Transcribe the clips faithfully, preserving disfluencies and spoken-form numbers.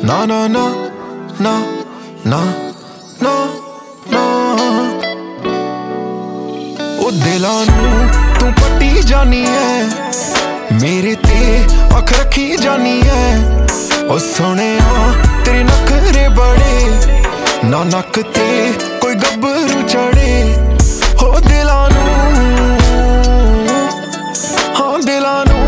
ਨਾ ਨਾ ਨਾ ਨਾ ਨਾ ਨਾ ਨਾ ਉਹ ਦਿਲਾਂ ਨੂੰ ਤੂੰ ਪੱਟੀ ਜਾਨੀ ਐ, ਮੇਰੇ ਤੇ ਅੱਖ ਰੱਖੀ ਜਾਨੀ ਐ। ਉਹ ਸੋਹਣਿਆ ਤੇਰੇ ਨਖਰੇ ਬੜੇ, ਨਾ ਨੱਕ ਤੇ ਕੋਈ ਗੱਭਰੂ ਚੜੇ। ਹੋ ਦਿਲਾਂ ਨੂੰ, ਹਾਂ ਦਿਲਾਂ ਨੂੰ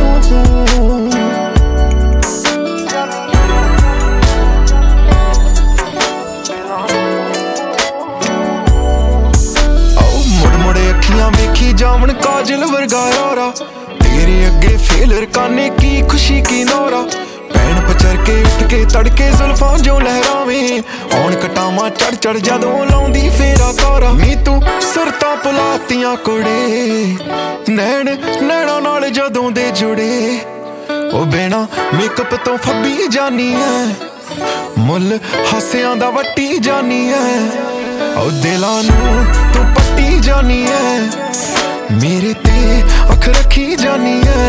ਵੇਖੀ ਜਾਵਣ ਕਾਜਲ ਵਰਗਾ ਯਾਰਾ, ਤੇਰੇ ਅੱਗੇ ਫੇਲ ਰਕਾਨੇ ਕੀ ਖੁਸ਼ੀ ਕੀ ਨੌਰਾ। ਭੈਣ ਪਚਰ ਕੇ ਉੱਠ ਕੇ ਤੜਕੇ ਜ਼ੁਲਫਾਂ ਜੋ ਲਹਿਰਾਵੇਂ, ਆਉਣ ਕਟਾਵਾਂ ਚੜ ਚੜ ਜਦੋਂ ਲਾਉਂਦੀ ਫੇਰਾ ਤਾਰਾ। ਨੀ ਤੂੰ ਸੁਰਤਾਂ ਪੁਲਾਤੀਆਂ ਕੁੜੇ, ਨੈਣ ਨੈਣਾ ਨਾਲ ਜਦੋਂ ਦੇ ਜੁੜੇ। ਉਹ ਬਿਨਾ ਮੇਕਅਪ ਤੋਂ ਫੱਬੀ ਜਾਨੀ ਐ, ਮੁੱਲ ਹਾਸਿਆਂ ਦਾ ਵੱਟੀ ਜਾਨੀ ਐ। ਉਹ ਦਿਲਾਂ ਨੂੰ ਤੂੰ ਪੱਟੀ ਜਾਨੀ ਐ, ਮੇਰੇ ਤੇ ਅੱਖ ਰੱਖੀ ਜਾਨੀ ਐ।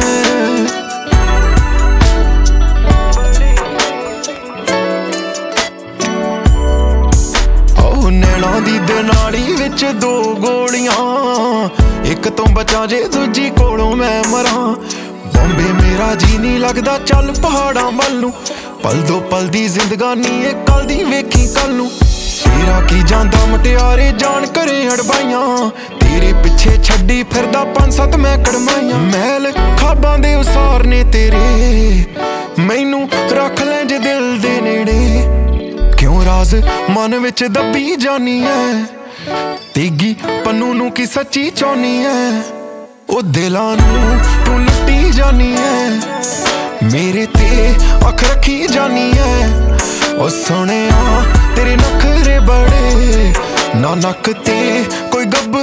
ਉਹ ਨੈਣਾ ਦੀ ਦਨਾਲੀ ਵਿੱਚ ਦੋ ਗੋਲੀਆਂ, ਇੱਕ ਤੋਂ ਬਚਾਂ ਜੇ ਦੂਜੀ ਕੋਲੋਂ ਮੈਂ ਮਰਾਂ। ਬੰਬੇ ਮੇਰਾ ਜੀ ਨਹੀਂ ਲੱਗਦਾ, ਚੱਲ ਪਹਾੜਾਂ ਵੱਲ ਨੂੰ। ਪਲ ਦੋ ਪਲ ਦੀ ਜ਼ਿੰਦਗਾਨੀ ਏ, ਕੱਲ ਦੀ ਵੇਖੀ ਕੱਲ ਨੂੰ। ਤੇਰਾ ਕੀ ਜਾਂਦਾ ਮੁਟਿਆਰੇ ਜਾਣ ਕਰੇ ਅੜਬਾਈਆਂ, ਤੇਰੇ ਪਿੱਛੇ ਛੱਡੀ ਫਿਰਦਾ ਪੰਜ ਸੱਤ ਮੈਂ ਕੜਮਾਈਆਂ। ਮਹਿਲ ਖਾਬਾਂ ਦੇ ਉਸਾਰ ਨੇ ਤੇਰੇ, ਮੈਨੂੰ ਰੱਖ ਲੈ ਜੇ ਦਿਲ ਦੇ ਨੇੜੇ। ਕਿਉਂ ਰਾਜ਼ ਮਨ ਵਿੱਚ ਦੱਬੀ ਜਾਨੀ ਐ, ਤੀਗੀ ਪੰਨੂ ਨੂੰ ਕੀ ਸੱਚੀ ਚਾਹੁੰਨੀ ਐ। ਉਹ ਦਿਲਾਂ ਨੂੰ ਤੂੰ ਲੁੱਟੀ ਜਾਨੀ ਐ, ਮੇਰੇ ਤੇ ਅੱਖ ਰੱਖੀ ਜਾਨੀ ਐ। ਉਹ ਸੋਹਣਿਆ ਤੇਰੇ ਨਖਰੇ ਬੜੇ, ਨਾ ਨੱਕ ਤੇ ਕੋਈ ਗੱਭਰੂ